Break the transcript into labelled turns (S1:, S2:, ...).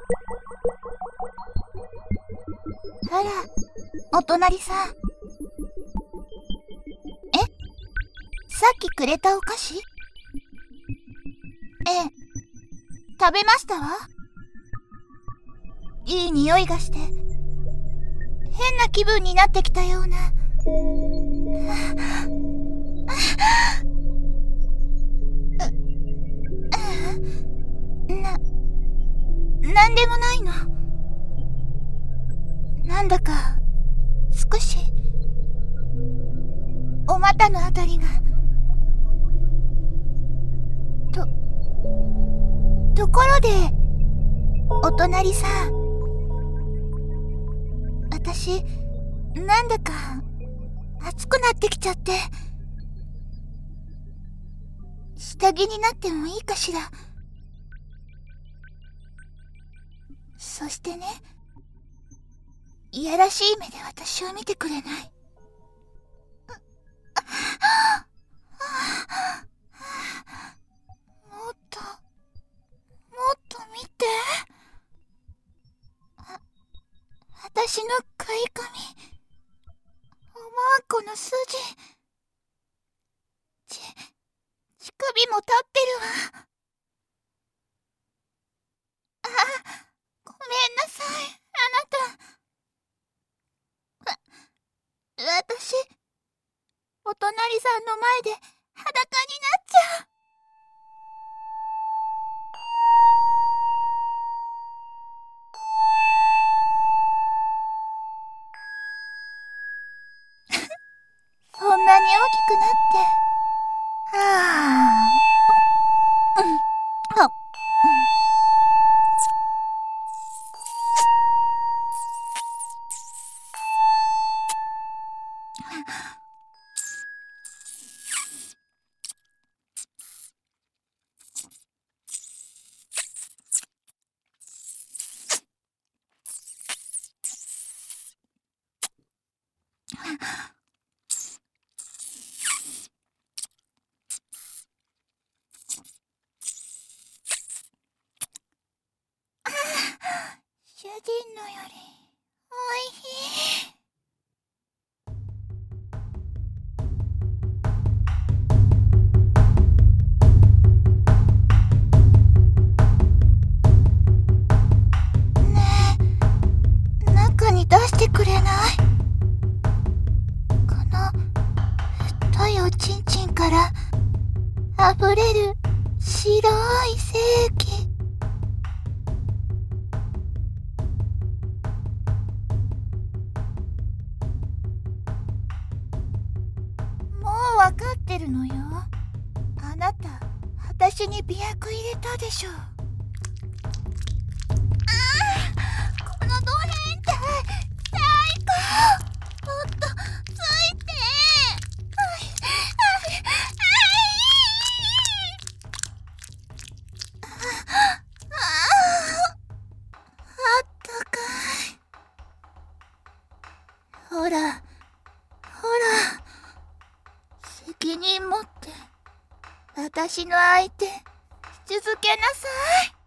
S1: あら、お隣さん。さっきくれたお菓子？ええ、食べましたわ。いい匂いがして、変な気分になってきたような。なんでもないの。なんだか、少し、お股のあたりが。ところで、お隣さん。私、なんだか、暑くなってきちゃって。下着になってもいいかしら。そしてね、いやらしい目で私を見てくれない？もっと見て。私のかい髪、おまんこの筋、乳首も立ってるわ。ごめんなさい、あなた。私、お隣さんの前で裸になっちゃう。そんなに大きくなって。主人のよりおいしい。ねえ、中に出してくれない？この太いおちんちんから溢れる白い精液。もうわかってるのよ。あなた、私に媚薬入れたでしょ。このド変態、最高。もっとついて。あったかい。ほら、責任持って私の相手し続けなさい。